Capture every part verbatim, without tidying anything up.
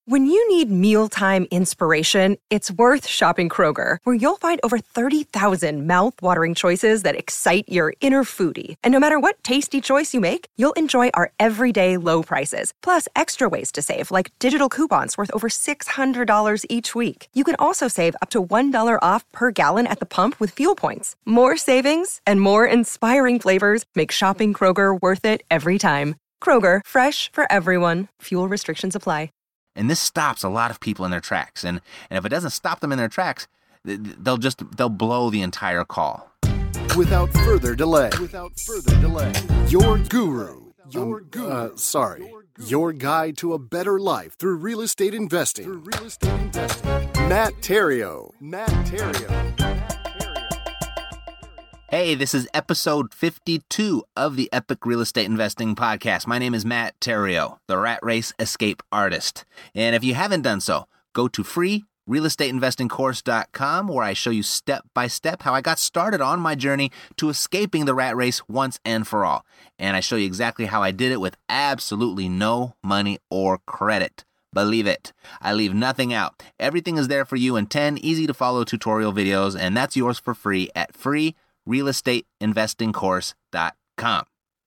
When you need mealtime inspiration, it's worth shopping Kroger, where you'll find over thirty thousand mouth-watering choices that excite your inner foodie. And no matter what tasty choice you make, you'll enjoy our everyday low prices, plus extra ways to save, like digital coupons worth over six hundred dollars each week. You can also save up to one dollar off per gallon at the pump with fuel points. More savings and more inspiring flavors make shopping Kroger worth it every time. Kroger, fresh for everyone. Fuel restrictions apply. And this stops a lot of people in their tracks. And, and if it doesn't stop them in their tracks, they'll just, they'll blow the entire call. Without further delay, without further delay, your guru, your um, guru, uh, sorry, your guide to a better life through real estate investing, through real estate investing, Matt Theriault, Matt Theriault. Hey, this is episode fifty-two of the Epic Real Estate Investing Podcast. My name is Matt Theriault, the Rat Race Escape Artist. And if you haven't done so, go to free real estate investing course dot com, where I show you step by step how I got started on my journey to escaping the rat race once and for all. And I show you exactly how I did it with absolutely no money or credit. Believe it. I leave nothing out. Everything is there for you in ten easy-to-follow tutorial videos, and that's yours for free at free real estate investing course dot com.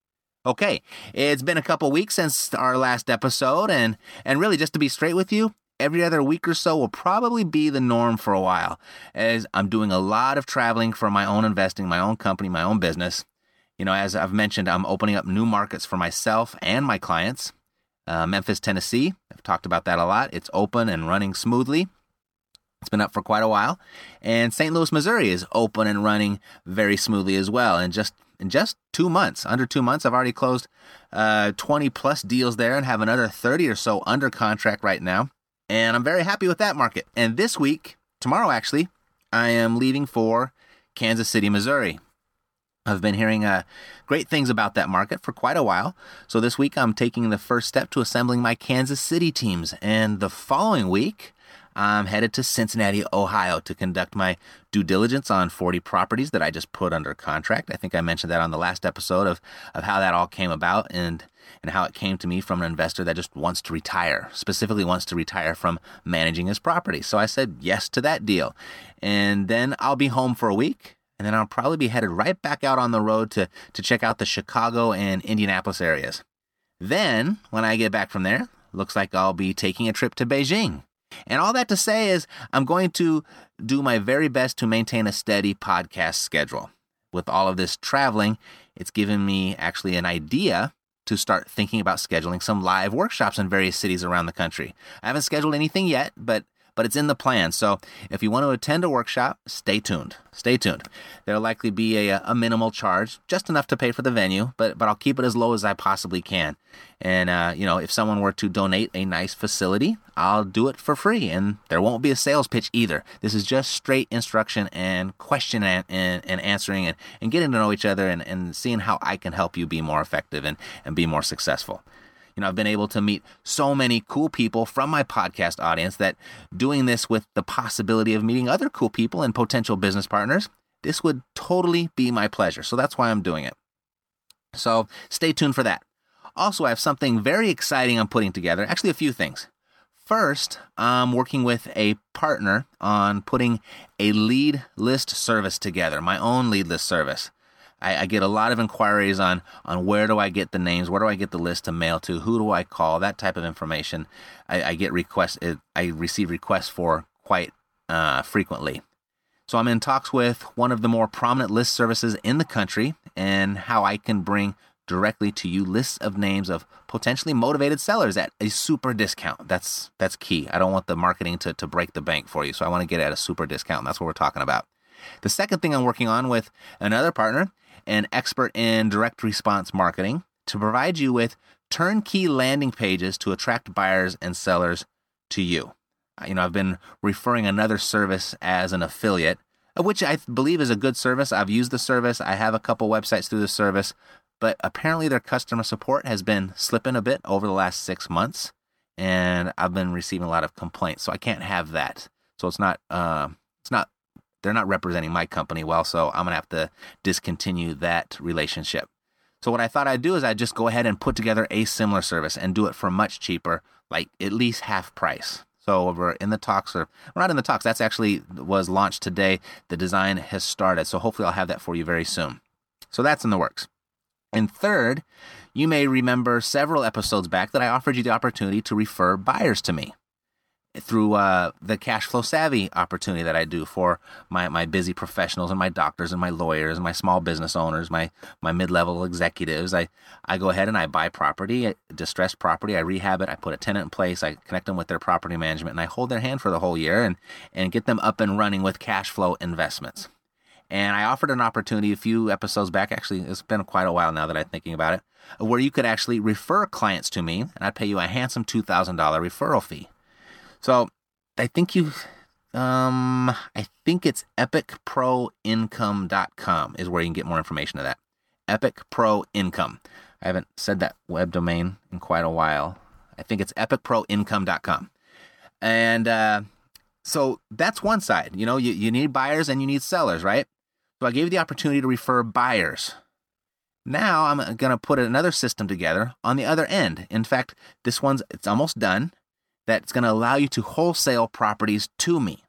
Okay, it's been a couple weeks since our last episode, and, and really, just to be straight with you, every other week or so will probably be the norm for a while, as I'm doing a lot of traveling for my own investing, my own company, my own business. You know, as I've mentioned, I'm opening up new markets for myself and my clients. Uh, Memphis, Tennessee, I've talked about that a lot. It's open and running smoothly. It's been up for quite a while. And Saint Louis, Missouri is open and running very smoothly as well. And just in just two months, under two months, I've already closed uh, twenty plus deals there and have another thirty or so under contract right now. And I'm very happy with that market. And this week, tomorrow actually, I am leaving for Kansas City, Missouri. I've been hearing uh, great things about that market for quite a while. So this week, I'm taking the first step to assembling my Kansas City teams. And the following week, I'm headed to Cincinnati, Ohio to conduct my due diligence on forty properties that I just put under contract. I think I mentioned that on the last episode of, of how that all came about and, and how it came to me from an investor that just wants to retire, specifically wants to retire from managing his property. So I said yes to that deal. And then I'll be home for a week, and then I'll probably be headed right back out on the road to, to check out the Chicago and Indianapolis areas. Then, when I get back from there, looks like I'll be taking a trip to Beijing. And all that to say is I'm going to do my very best to maintain a steady podcast schedule. With all of this traveling, it's given me actually an idea to start thinking about scheduling some live workshops in various cities around the country. I haven't scheduled anything yet, but but it's in the plan. So if you want to attend a workshop, stay tuned. Stay tuned. There'll likely be a, a minimal charge, just enough to pay for the venue, but but I'll keep it as low as I possibly can. And, uh, you know, if someone were to donate a nice facility, I'll do it for free. And there won't be a sales pitch either. This is just straight instruction and question and, and, and answering and, and getting to know each other and, and seeing how I can help you be more effective and, and be more successful. You know, I've been able to meet so many cool people from my podcast audience that doing this with the possibility of meeting other cool people and potential business partners, this would totally be my pleasure. So that's why I'm doing it. So stay tuned for that. Also, I have something very exciting I'm putting together. Actually, a few things. First, I'm working with a partner on putting a lead list service together, my own lead list service. I, I get a lot of inquiries on, on where do I get the names, where do I get the list to mail to, who do I call, that type of information. I, I get requests, I receive requests for quite uh, frequently. So I'm in talks with one of the more prominent list services in the country and how I can bring directly to you lists of names of potentially motivated sellers at a super discount. That's that's key. I don't want the marketing to, to break the bank for you, so I want to get it at a super discount, and that's what we're talking about. The second thing I'm working on with another partner, an expert in direct response marketing, to provide you with turnkey landing pages to attract buyers and sellers to you. You know, I've been referring another service as an affiliate, which I believe is a good service. I've used the service. I have a couple websites through the service, but apparently their customer support has been slipping a bit over the last six months, and I've been receiving a lot of complaints. So I can't have that. So it's not, uh, it's not, they're not representing my company well, so I'm going to have to discontinue that relationship. So what I thought I'd do is I'd just go ahead and put together a similar service and do it for much cheaper, like at least half price. So we're in the talks, or we're not in the talks. That's actually was launched today. The design has started. So hopefully I'll have that for you very soon. So that's in the works. And third, you may remember several episodes back that I offered you the opportunity to refer buyers to me through uh, the Cash Flow Savvy opportunity that I do for my, my busy professionals and my doctors and my lawyers and my small business owners, my my mid-level executives. I, I go ahead and I buy property, distressed property, I rehab it, I put a tenant in place, I connect them with their property management, and I hold their hand for the whole year and, and get them up and running with cash flow investments. And I offered an opportunity a few episodes back, actually it's been quite a while now that I'm thinking about it, where you could actually refer clients to me and I'd pay you a handsome two thousand dollars referral fee. So I think you, um, I think it's epic pro income dot com is where you can get more information of that. Epic Pro Income. I haven't said that web domain in quite a while. I think it's epic pro income dot com. And uh, so that's one side. You know, you, you need buyers and you need sellers, right? So I gave you the opportunity to refer buyers. Now I'm going to put another system together on the other end. In fact, this one's, it's almost done. That's going to allow you to wholesale properties to me.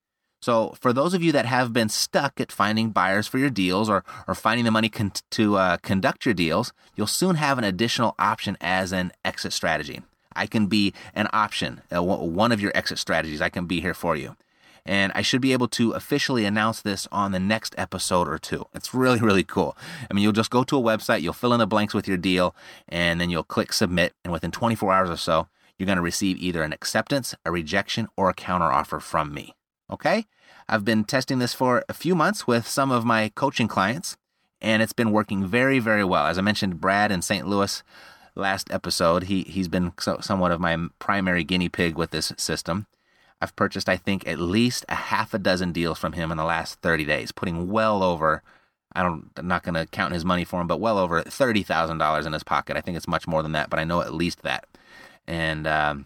So for those of you that have been stuck at finding buyers for your deals or, or finding the money con- to uh, conduct your deals, you'll soon have an additional option as an exit strategy. I can be an option, uh, one of your exit strategies. I can be here for you. And I should be able to officially announce this on the next episode or two. It's really, really cool. I mean, you'll just go to a website, you'll fill in the blanks with your deal, and then you'll click submit. And within twenty-four hours or so, you're going to receive either an acceptance, a rejection, or a counteroffer from me. Okay? I've been testing this for a few months with some of my coaching clients, and it's been working very, very well. As I mentioned, Brad in Saint Louis last episode, he, he's been so, somewhat of my primary guinea pig with this system. I've purchased, I think, at least a half a dozen deals from him in the last thirty days, putting well over, I don't, I'm not going to count his money for him, but well over thirty thousand dollars in his pocket. I think it's much more than that, but I know at least that. And um,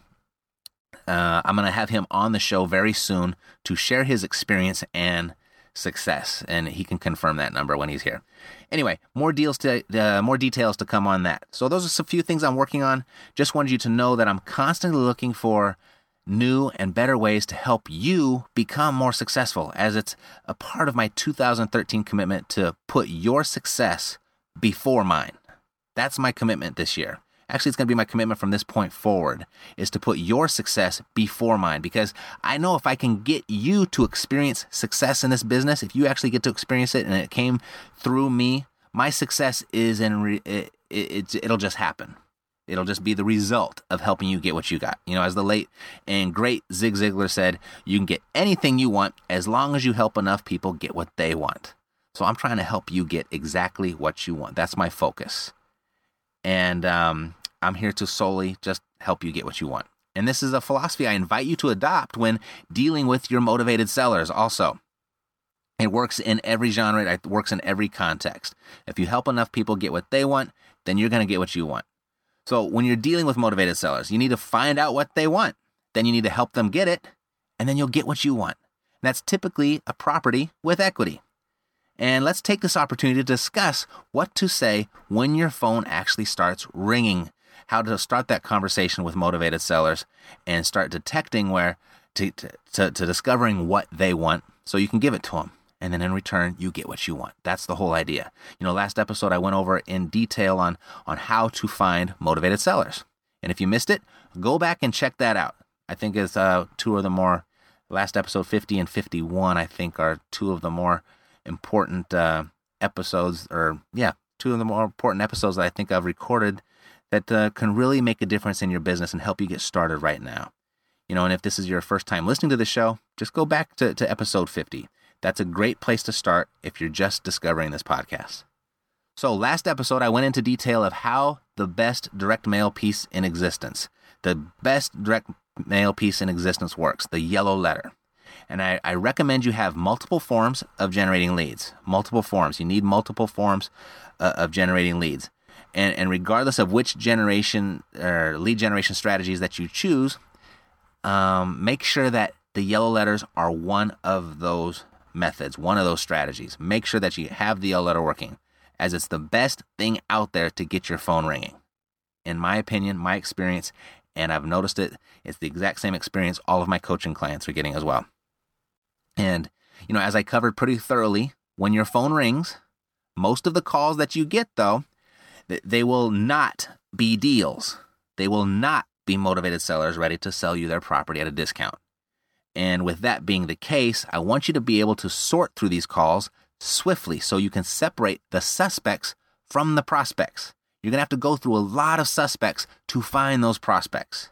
uh, I'm going to have him on the show very soon to share his experience and success, and he can confirm that number when he's here. Anyway, more deals to uh, more details to come on that. So those are some few things I'm working on. Just wanted you to know that I'm constantly looking for new and better ways to help you become more successful, as it's a part of my two thousand thirteen commitment to put your success before mine. That's my commitment this year. Actually, it's going to be my commitment from this point forward, is to put your success before mine, because I know if I can get you to experience success in this business, if you actually get to experience it and it came through me, my success is in re- it, it, it'll just happen. It'll just be the result of helping you get what you got. You know, as the late and great Zig Ziglar said, you can get anything you want as long as you help enough people get what they want. So I'm trying to help you get exactly what you want. That's my focus. And um, I'm here to solely just help you get what you want. And this is a philosophy I invite you to adopt when dealing with your motivated sellers also. It works in every genre. It works in every context. If you help enough people get what they want, then you're going to get what you want. So when you're dealing with motivated sellers, you need to find out what they want. Then you need to help them get it, and then you'll get what you want. And that's typically a property with equity. And let's take this opportunity to discuss what to say when your phone actually starts ringing, how to start that conversation with motivated sellers and start detecting where, to, to, to discovering what they want so you can give it to them. And then in return, you get what you want. That's the whole idea. You know, last episode, I went over in detail on, on how to find motivated sellers. And if you missed it, go back and check that out. I think it's uh, two of the more, last episode fifty and fifty-one, I think, are two of the more important uh, episodes, or yeah, two of the more important episodes that I think I've recorded that uh, can really make a difference in your business and help you get started right now. You know, and if this is your first time listening to the show, just go back to, to episode fifty. That's a great place to start if you're just discovering this podcast. So last episode, I went into detail of how the best direct mail piece in existence, the best direct mail piece in existence works, the yellow letter. And I, I recommend you have multiple forms of generating leads. Multiple forms. You need multiple forms uh, of generating leads. And, and regardless of which generation or lead generation strategies that you choose, um, make sure that the yellow letters are one of those methods, one of those strategies. Make sure that you have the yellow letter working, as it's the best thing out there to get your phone ringing. In my opinion, my experience, and I've noticed it. It's the exact same experience all of my coaching clients are getting as well. And, you know, as I covered pretty thoroughly, when your phone rings, most of the calls that you get, though, they will not be deals. They will not be motivated sellers ready to sell you their property at a discount. And with that being the case, I want you to be able to sort through these calls swiftly so you can separate the suspects from the prospects. You're going to have to go through a lot of suspects to find those prospects.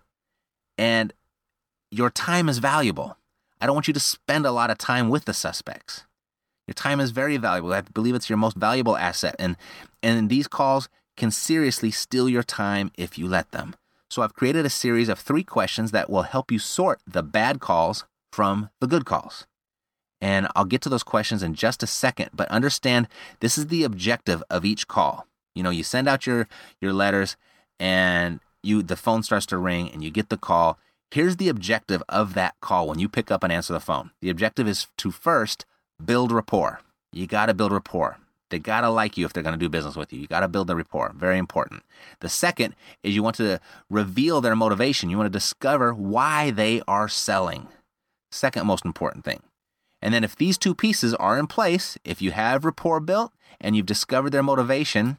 And your time is valuable. I don't want you to spend a lot of time with the suspects. Your time is very valuable. I believe it's your most valuable asset. And, and these calls can seriously steal your time if you let them. So I've created a series of three questions that will help you sort the bad calls from the good calls. And I'll get to those questions in just a second, but understand this is the objective of each call. You know, you send out your, your letters and you the phone starts to ring and you get the call. Here's the objective of that call when you pick up and answer the phone. The objective is to first build rapport. You got to build rapport. They got to like you if they're going to do business with you. You got to build the rapport. Very important. The second is you want to reveal their motivation. You want to discover why they are selling. Second most important thing. And then if these two pieces are in place, if you have rapport built and you've discovered their motivation,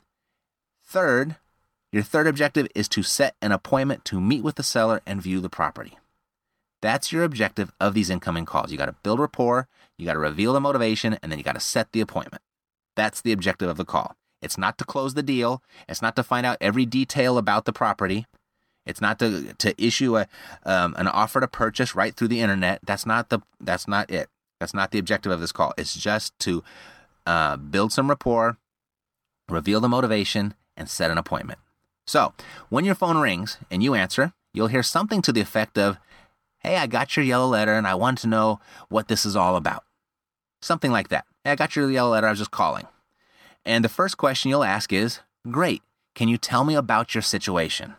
third, your third objective is to set an appointment to meet with the seller and view the property. That's your objective of these incoming calls. You got to build rapport, you got to reveal the motivation, and then you got to set the appointment. That's the objective of the call. It's not to close the deal. It's not to find out every detail about the property. It's not to to issue a um, an offer to purchase right through the internet. That's not the that's not it. That's not the objective of this call. It's just to uh, build some rapport, reveal the motivation, and set an appointment. So when your phone rings and you answer, you'll hear something to the effect of, "Hey, I got your yellow letter and I want to know what this is all about." Something like that. "Hey, I got your yellow letter. I was just calling." And the first question you'll ask is, "Great. Can you tell me about your situation?"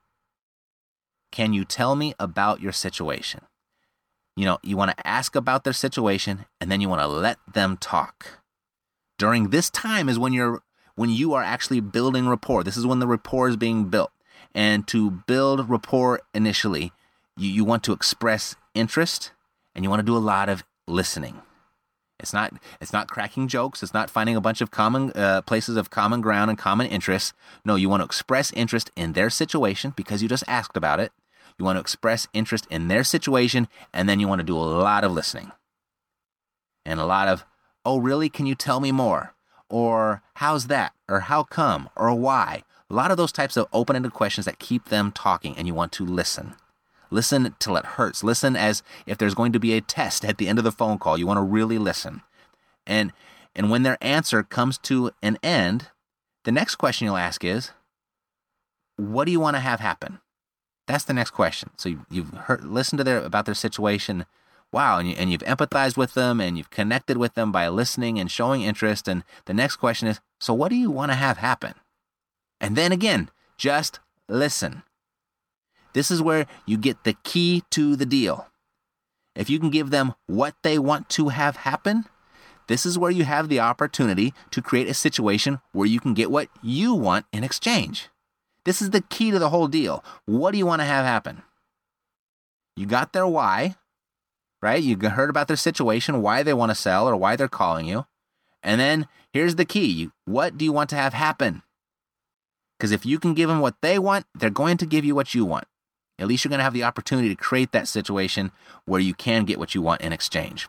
Can you tell me about your situation? You know, you want to ask about their situation and then you want to let them talk. During this time is when you're when you are actually building rapport. This is when the rapport is being built. And to build rapport initially, you, you want to express interest and you want to do a lot of listening. It's not it's not cracking jokes. It's not finding a bunch of common uh, places of common ground and common interests. No, you want to express interest in their situation because you just asked about it. You want to express interest in their situation, and then you want to do a lot of listening. And a lot of, "Oh, really? Can you tell me more?" Or, "How's that?" Or, "How come?" Or, "Why?" A lot of those types of open-ended questions that keep them talking, and you want to listen. Listen till it hurts. Listen as if there's going to be a test at the end of the phone call. You want to really listen. And and when their answer comes to an end, the next question you'll ask is, "What do you want to have happen?" That's the next question. So you, you've heard, listened to their about their situation. Wow, and, you, and you've empathized with them and you've connected with them by listening and showing interest. And the next question is, so what do you want to have happen? And then again, just listen. This is where you get the key to the deal. If you can give them what they want to have happen, this is where you have the opportunity to create a situation where you can get what you want in exchange. This is the key to the whole deal. What do you want to have happen? You got their why, right? You heard about their situation, why they want to sell or why they're calling you. And then here's the key. What do you want to have happen? Because if you can give them what they want, they're going to give you what you want. At least you're going to have the opportunity to create that situation where you can get what you want in exchange.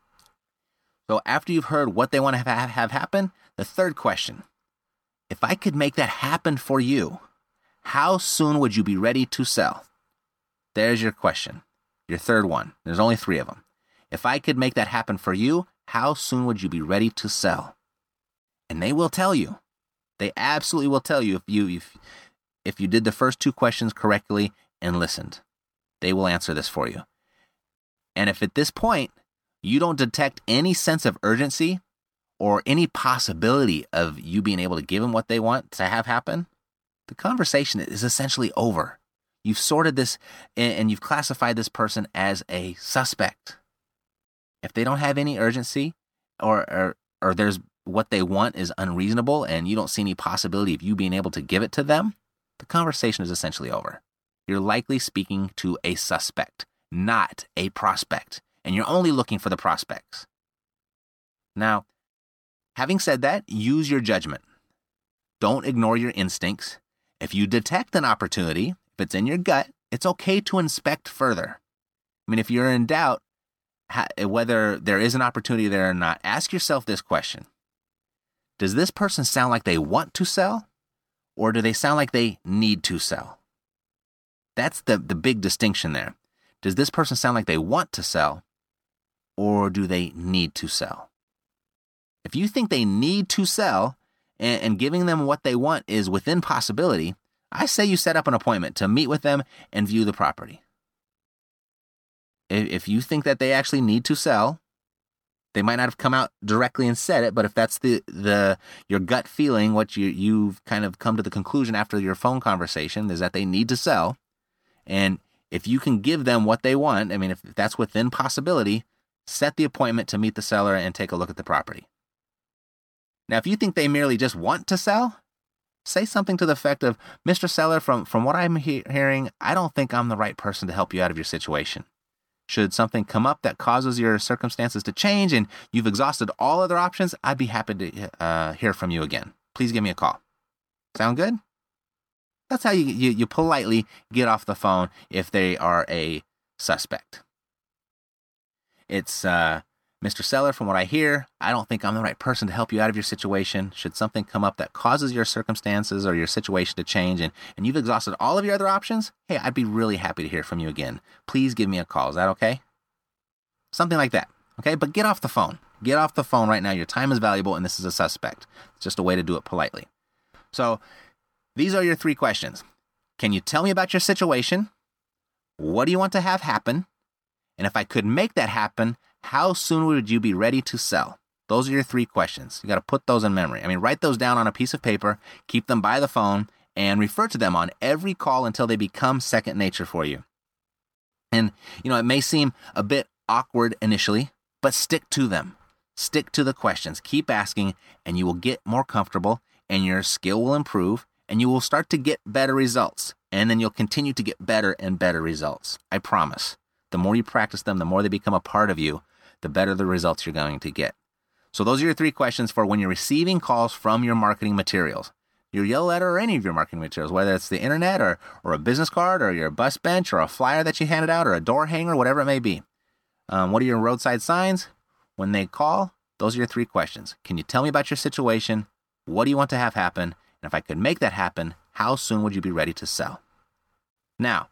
So after you've heard what they want to have, have happen, the third question, if I could make that happen for you, how soon would you be ready to sell? There's your question, your third one. There's only three of them. If I could make that happen for you, how soon would you be ready to sell? And they will tell you. They absolutely will tell you if you if, if you did the first two questions correctly and listened. They will answer this for you. And if at this point you don't detect any sense of urgency or any possibility of you being able to give them what they want to have happen, the conversation is essentially over. You've sorted this and you've classified this person as a suspect. If they don't have any urgency or, or, or there's what they want is unreasonable and you don't see any possibility of you being able to give it to them, the conversation is essentially over. you're likely speaking to a suspect, not a prospect, and you're only looking for the prospects. Now, having said that, use your judgment. Don't ignore your instincts. If you detect an opportunity, if it's in your gut, it's okay to inspect further. I mean, if you're in doubt whether there is an opportunity there or not, ask yourself this question. Does this person sound like they want to sell, or do they sound like they need to sell? That's the, the big distinction there. Does this person sound like they want to sell, or do they need to sell? If you think they need to sell and, and giving them what they want is within possibility, I say you set up an appointment to meet with them and view the property. If, if you think that they actually need to sell, they might not have come out directly and said it, but if that's the, the your gut feeling, what you, you've kind of come to the conclusion after your phone conversation is that they need to sell, and if you can give them what they want, I mean, if that's within possibility, set the appointment to meet the seller and take a look at the property. Now, if you think they merely just want to sell, say something to the effect of, Mister Seller, from, from what I'm he- hearing, I don't think I'm the right person to help you out of your situation. Should something come up that causes your circumstances to change and you've exhausted all other options, I'd be happy to uh, hear from you again. Please give me a call. Sound good? That's how you, you, you politely get off the phone if they are a suspect. It's, uh, Mister Seller, from what I hear, I don't think I'm the right person to help you out of your situation. Should something come up that causes your circumstances or your situation to change and, and you've exhausted all of your other options, hey, I'd be really happy to hear from you again. Please give me a call. Is that okay? Something like that, okay? But get off the phone. Get off the phone right now. Your time is valuable, and this is a suspect. It's just a way to do it politely. So these are your three questions. Can you tell me about your situation? What do you want to have happen? And if I could make that happen, how soon would you be ready to sell? Those are your three questions. You got to put those in memory. I mean, write those down on a piece of paper, keep them by the phone, and refer to them on every call until they become second nature for you. And, you know, it may seem a bit awkward initially, but stick to them. Stick to the questions. Keep asking, and you will get more comfortable, and your skill will improve, and you will start to get better results. And then you'll continue to get better and better results. I promise. The more you practice them, the more they become a part of you, the better the results you're going to get. So those are your three questions for when you're receiving calls from your marketing materials. Your yellow letter or any of your marketing materials, whether it's the internet or, or a business card or your bus bench or a flyer that you handed out or a door hanger, whatever it may be. Um, what are your roadside signs? When they call, those are your three questions. Can you tell me about your situation? What do you want to have happen? And if I could make that happen, how soon would you be ready to sell? Now,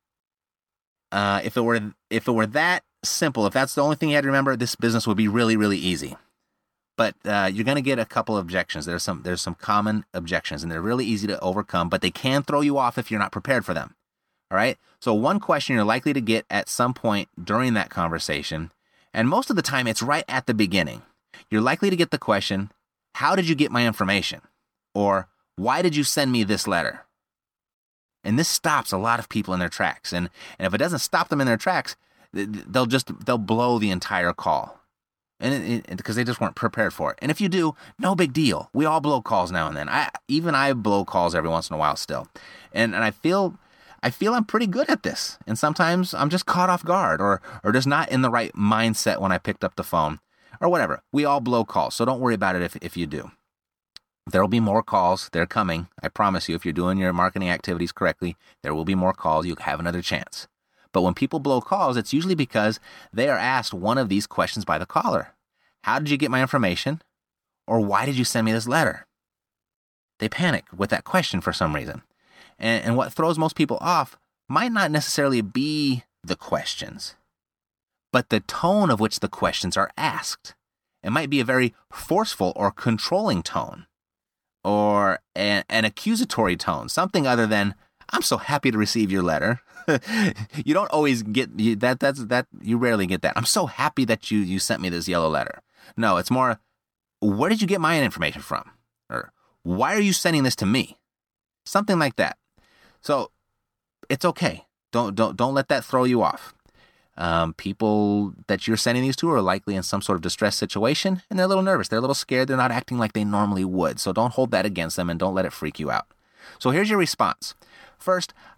uh, if it were if it were that simple, if that's the only thing you had to remember, this business would be really, really easy. But uh, you're going to get a couple of objections. There's some there's some common objections, and they're really easy to overcome, but they can throw you off if you're not prepared for them. All right? So one question you're likely to get at some point during that conversation, and most of the time it's right at the beginning. You're likely to get the question, how did you get my information? Or why did you send me this letter? And this stops a lot of people in their tracks. And, and if it doesn't stop them in their tracks, they'll just, they'll blow the entire call. And because they just weren't prepared for it. And if you do, no big deal. We all blow calls now and then. I even I blow calls every once in a while still. And and I feel I feel I'm pretty good at this. And sometimes I'm just caught off guard or or just not in the right mindset when I picked up the phone or whatever. We all blow calls. So don't worry about it if if you do. There will be more calls. They're coming. I promise you, if you're doing your marketing activities correctly, there will be more calls. You'll have another chance. But when people blow calls, it's usually because they are asked one of these questions by the caller. How did you get my information? Or why did you send me this letter? They panic with that question for some reason. And, and what throws most people off might not necessarily be the questions, but the tone of which the questions are asked. It might be a very forceful or controlling tone, or an, an accusatory tone, something other than, I'm so happy to receive your letter. You don't always get you, that. That's that. You rarely get that. I'm so happy that you you sent me this yellow letter. No, it's more, where did you get my information from? Or why are you sending this to me? Something like that. So it's okay. Don't don't don't let that throw you off. Um, people that you're sending these to are likely in some sort of distress situation, and they're a little nervous. They're a little scared. They're not acting like they normally would. So don't hold that against them, and don't let it freak you out. So here's your response. First,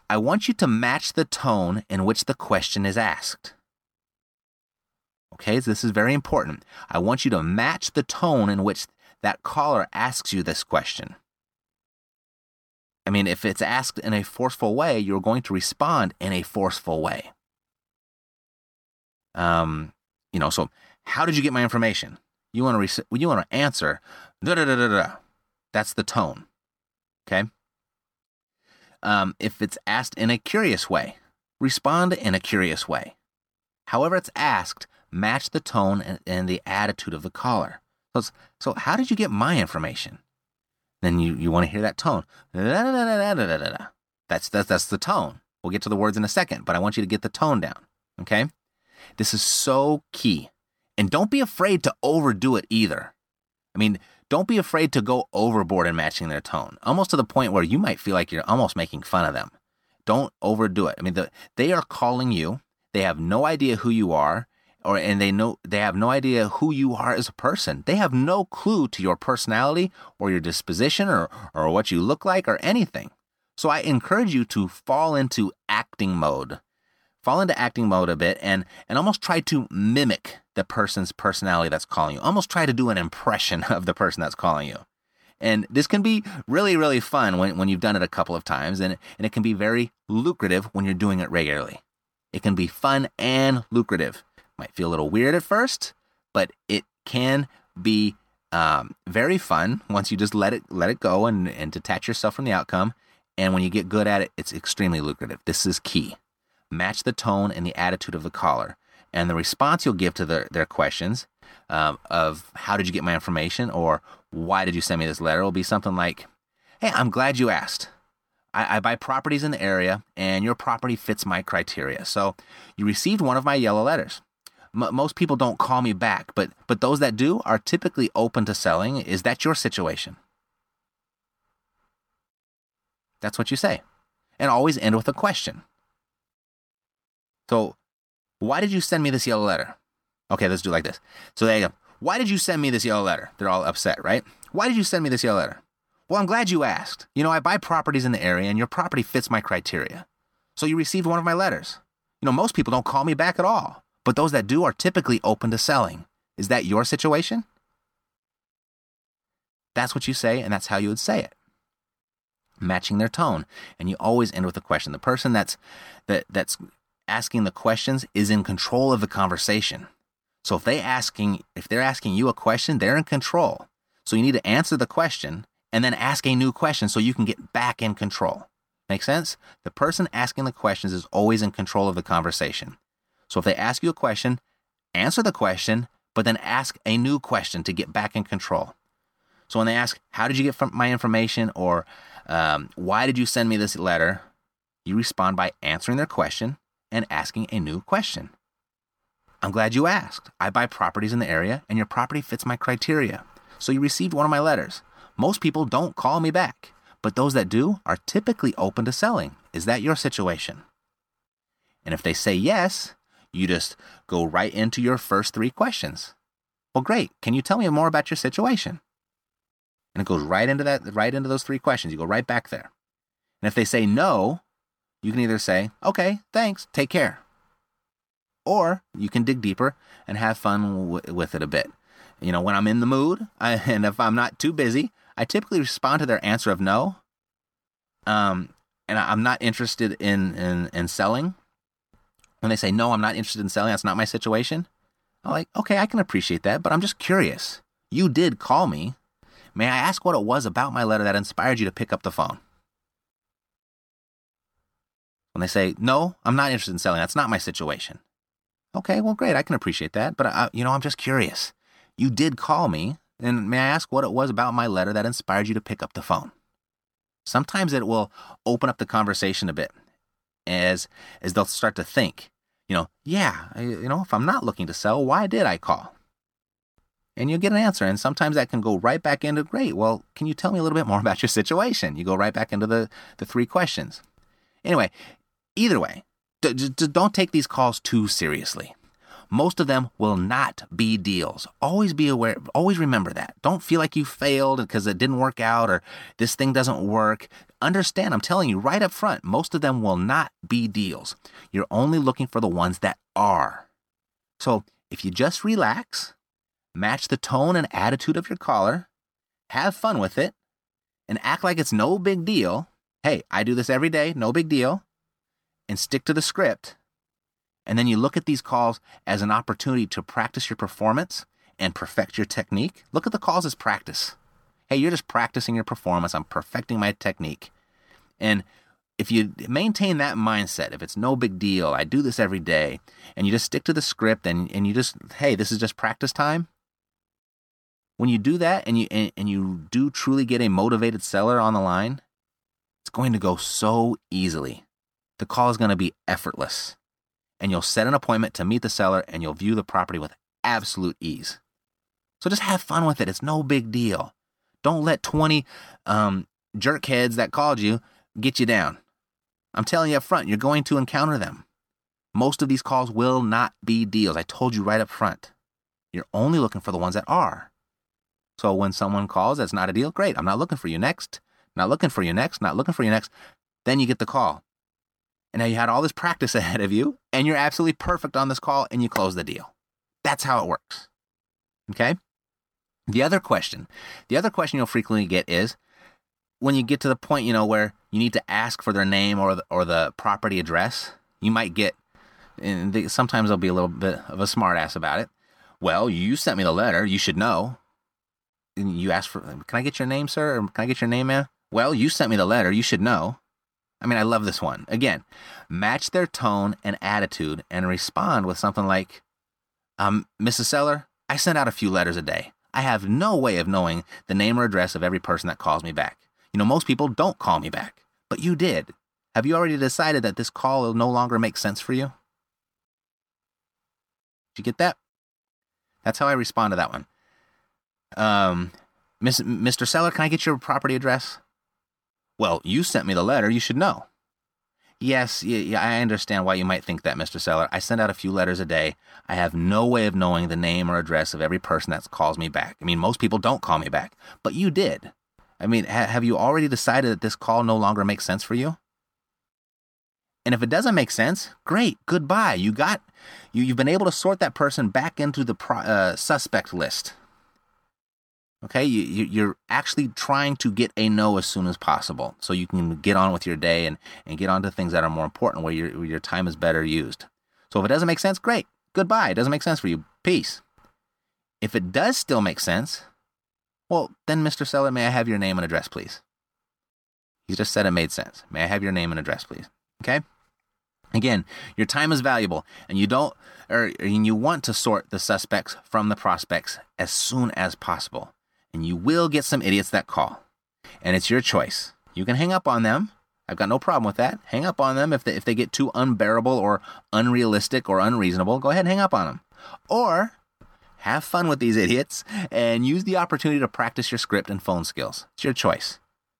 I want you to match the tone in which the question is asked. Okay, so this is very important. I want you to match the tone in which that caller asks you this question. I mean, if it's asked in a forceful way, you're going to respond in a forceful way. Um, you know, so how did you get my information? You want to re- you want to answer, da da da da da. That's the tone. Okay. Um, if it's asked in a curious way, respond in a curious way. However it's asked, match the tone and, and the attitude of the caller. So, so how did you get my information? Then you, you want to hear that tone. Da, da, da, da, da, da, da, da. That's, that's, that's the tone. We'll get to the words in a second, but I want you to get the tone down. Okay? This is so key. And don't be afraid to overdo it either. I mean, don't be afraid to go overboard in matching their tone, almost to the point where you might feel like you're almost making fun of them. Don't overdo it. I mean, the, they are calling you. They have no idea who you are, or and they know they have no idea who you are as a person. They have no clue to your personality or your disposition or, or what you look like or anything. So I encourage you to fall into acting mode. Fall into acting mode a bit and, and almost try to mimic the person's personality that's calling you. Almost try to do an impression of the person that's calling you. And this can be really, really fun when, when you've done it a couple of times, and, and it can be very lucrative when you're doing it regularly. It can be fun and lucrative. Might feel a little weird at first, but it can be um, very fun once you just let it let it go and, and detach yourself from the outcome. And when you get good at it, it's extremely lucrative. This is key. Match the tone and the attitude of the caller. And the response you'll give to their, their questions um, of how did you get my information or why did you send me this letter will be something like, hey, I'm glad you asked. I, I buy properties in the area and your property fits my criteria. So you received one of my yellow letters. M- most people don't call me back, but but those that do are typically open to selling. Is that your situation? That's what you say. And always end with a question. So, why did you send me this yellow letter? Okay, let's do it like this. So there you go. Why did you send me this yellow letter? They're all upset, right? Why did you send me this yellow letter? Well, I'm glad you asked. You know, I buy properties in the area and your property fits my criteria. So you received one of my letters. You know, most people don't call me back at all, but those that do are typically open to selling. Is that your situation? That's what you say, and that's how you would say it. Matching their tone. And you always end with a question. The person that's that that's asking the questions is in control of the conversation. So if they asking if they're asking you a question, they're in control. So you need to answer the question and then ask a new question so you can get back in control. Make sense? The person asking the questions is always in control of the conversation. So if they ask you a question, answer the question, but then ask a new question to get back in control. So when they ask, how did you get my information, or um, why did you send me this letter, you respond by answering their question and asking a new question. I'm glad you asked. I buy properties in the area and your property fits my criteria. So you received one of my letters. Most people don't call me back, but those that do are typically open to selling. Is that your situation? And if they say yes, you just go right into your first three questions. Well, great. Can you tell me more about your situation? And it goes right into that, right into those three questions. You go right back there. And if they say no, you can either say, okay, thanks, take care. Or you can dig deeper and have fun w- with it a bit. You know, when I'm in the mood, I, and if I'm not too busy, I typically respond to their answer of no. Um, and I, I'm not interested in, in, in selling. When they say, no, I'm not interested in selling, that's not my situation. I'm like, okay, I can appreciate that, but I'm just curious. You did call me. May I ask what it was about my letter that inspired you to pick up the phone? When they say, no, I'm not interested in selling, that's not my situation. Okay, well, great, I can appreciate that, but, I, you know, I'm just curious. You did call me, and may I ask what it was about my letter that inspired you to pick up the phone? Sometimes it will open up the conversation a bit as, as they'll start to think, you know, yeah, I, you know, if I'm not looking to sell, why did I call? And you'll get an answer, and sometimes that can go right back into, great, well, can you tell me a little bit more about your situation? You go right back into the, the three questions. Anyway, either way, d- d- don't take these calls too seriously. most of them will not be deals. Always be aware, always remember that. Don't feel like you failed because it didn't work out or this thing doesn't work. Understand, I'm telling you right up front, most of them will not be deals. You're only looking for the ones that are. So if you just relax, match the tone and attitude of your caller, have fun with it, and act like it's no big deal. Hey, I do this every day, no big deal, and stick to the script. And then you look at these calls as an opportunity to practice your performance and perfect your technique. Look at the calls as practice. Hey, you're just practicing your performance. I'm perfecting my technique. And if you maintain that mindset, if it's no big deal, I do this every day, and you just stick to the script and, and you just, hey, this is just practice time. When you do that and you and, and you do truly get a motivated seller on the line, it's going to go so easily. The call is going to be effortless. And you'll set an appointment to meet the seller and you'll view the property with absolute ease. So just have fun with it. It's no big deal. Don't let twenty um, jerkheads that called you get you down. I'm telling you up front, you're going to encounter them. Most of these calls will not be deals. I told you right up front. You're only looking for the ones that are. So when someone calls that's not a deal, great. I'm not looking for you next. Not looking for you next. Not looking for you next. Then you get the call. And now you had all this practice ahead of you, and you're absolutely perfect on this call, and you close the deal. That's how it works. Okay? The other question, the other question you'll frequently get is, when you get to the point, you know, where you need to ask for their name or the, or the property address, you might get, and they, sometimes they'll be a little bit of a smart ass about it. Well, you sent me the letter, you should know. And you ask for, can I get your name, sir? Or can I get your name, man? Well, you sent me the letter, you should know. I mean, I love this one. Again, match their tone and attitude and respond with something like, um, Missus Seller, I send out a few letters a day. I have no way of knowing the name or address of every person that calls me back. You know, most people don't call me back, but you did. Have you already decided that this call will no longer make sense for you? Did you get that? That's how I respond to that one. Um, Miss, Mister Seller, can I get your property address? Well, you sent me the letter. You should know. Yes, yeah, I understand why you might think that, Mister Seller. I send out a few letters a day. I have no way of knowing the name or address of every person that calls me back. I mean, most people don't call me back, but you did. I mean, ha- have you already decided that this call no longer makes sense for you? And if it doesn't make sense, great, goodbye. You got, you, you've been able to sort that person back into the pro, uh, suspect list. Okay, you, you, you're actually trying to get a no as soon as possible so you can get on with your day and, and get on to things that are more important where your, where your time is better used. So if it doesn't make sense, great, goodbye. It doesn't make sense for you, peace. If it does still make sense, well, then Mister Seller, may I have your name and address, please? He just said it made sense. May I have your name and address, please? Okay? Again, your time is valuable, and you don't, or and you want to sort the suspects from the prospects as soon as possible. And you will get some idiots that call. And it's your choice. You can hang up on them. I've got no problem with that. Hang up on them if they, if they get too unbearable or unrealistic or unreasonable. Go ahead and hang up on them. Or have fun with these idiots and use the opportunity to practice your script and phone skills. It's your choice.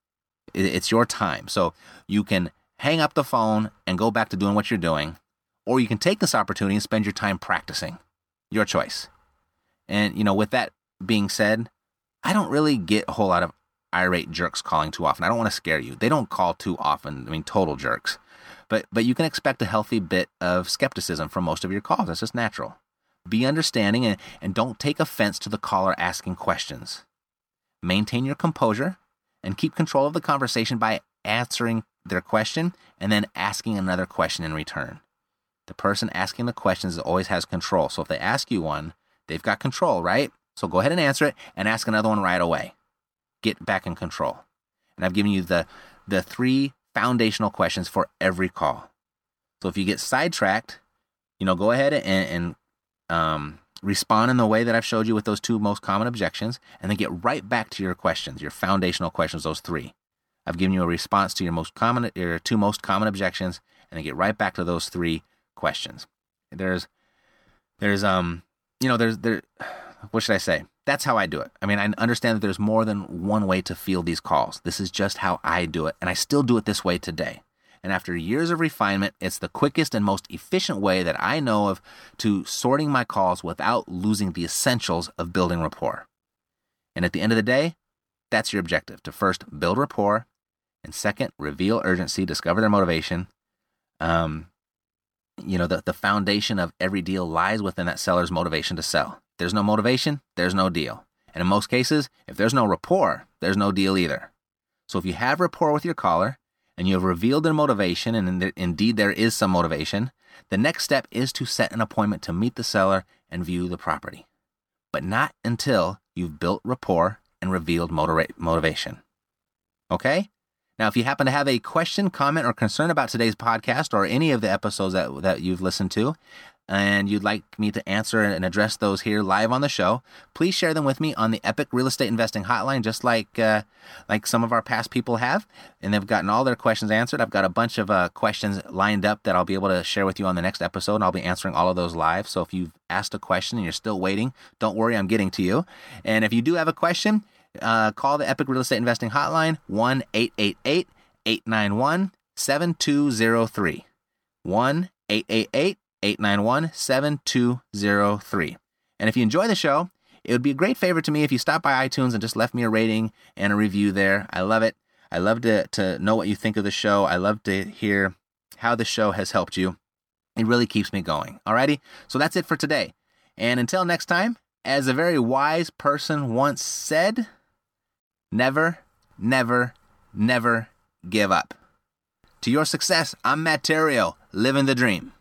It's your time. So you can hang up the phone and go back to doing what you're doing. Or you can take this opportunity and spend your time practicing. Your choice. And, you know, with that being said, I don't really get a whole lot of irate jerks calling too often. I don't want to scare you. They don't call too often. I mean, total jerks. But but you can expect a healthy bit of skepticism from most of your calls. That's just natural. Be understanding and, and don't take offense to the caller asking questions. Maintain your composure and keep control of the conversation by answering their question and then asking another question in return. The person asking the questions always has control. So if they ask you one, they've got control, right? So go ahead and answer it and ask another one right away. Get back in control. And I've given you the, the three foundational questions for every call. So if you get sidetracked, you know, go ahead and, and um, respond in the way that I've showed you with those two most common objections, and then get right back to your questions, your foundational questions, those three. I've given you a response to your most common, your two most common objections, and then get right back to those three questions. There's, there's, um, you know, there's, there. What should I say? That's how I do it. I mean, I understand that there's more than one way to field these calls. This is just how I do it, and I still do it this way today. And after years of refinement, it's the quickest and most efficient way that I know of to sorting my calls without losing the essentials of building rapport. And at the end of the day, that's your objective, to first build rapport, and second, reveal urgency, discover their motivation. Um, you know, the, the foundation of every deal lies within that seller's motivation to sell. If there's no motivation, there's no deal. And in most cases, if there's no rapport, there's no deal either. So if you have rapport with your caller, and you have revealed their motivation, and indeed there is some motivation, the next step is to set an appointment to meet the seller and view the property. But not until you've built rapport and revealed motiva- motivation. Okay? Now, if you happen to have a question, comment, or concern about today's podcast or any of the episodes that, that you've listened to, and you'd like me to answer and address those here live on the show, please share them with me on the Epic Real Estate Investing Hotline, just like uh, like some of our past people have, and they've gotten all their questions answered. I've got a bunch of uh, questions lined up that I'll be able to share with you on the next episode, and I'll be answering all of those live. So if you've asked a question and you're still waiting, don't worry, I'm getting to you. And if you do have a question, uh, call the Epic Real Estate Investing Hotline, one eight eight eight, eight nine one, seven two zero three, one eight eight eight, eight nine one, seven two zero three. And if you enjoy the show, it would be a great favor to me if you stop by iTunes and just left me a rating and a review there. I love it. I love to, to know what you think of the show. I love to hear how the show has helped you. It really keeps me going. Alrighty? So that's it for today. And until next time, as a very wise person once said, never, never, never give up. To your success, I'm Matt Theriault, living the dream.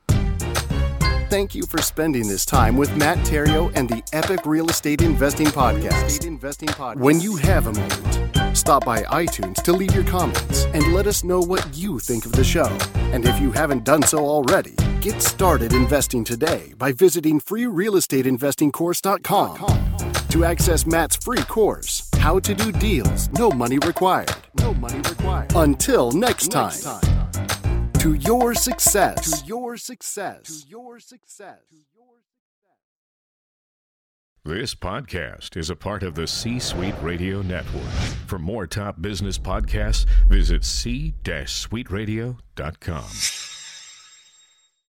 Thank you for spending this time with Matt Theriault and the Epic Real Estate Investing Podcast. When you have a moment, stop by iTunes to leave your comments and let us know what you think of the show. And if you haven't done so already, get started investing today by visiting free real estate investing course dot com to access Matt's free course, How to Do Deals, No Money Required. No money required. Until next time. Next time. To your success. To your success. To your success. This podcast is a part of the C-Suite Radio Network. For more top business podcasts, visit c suite radio dot com.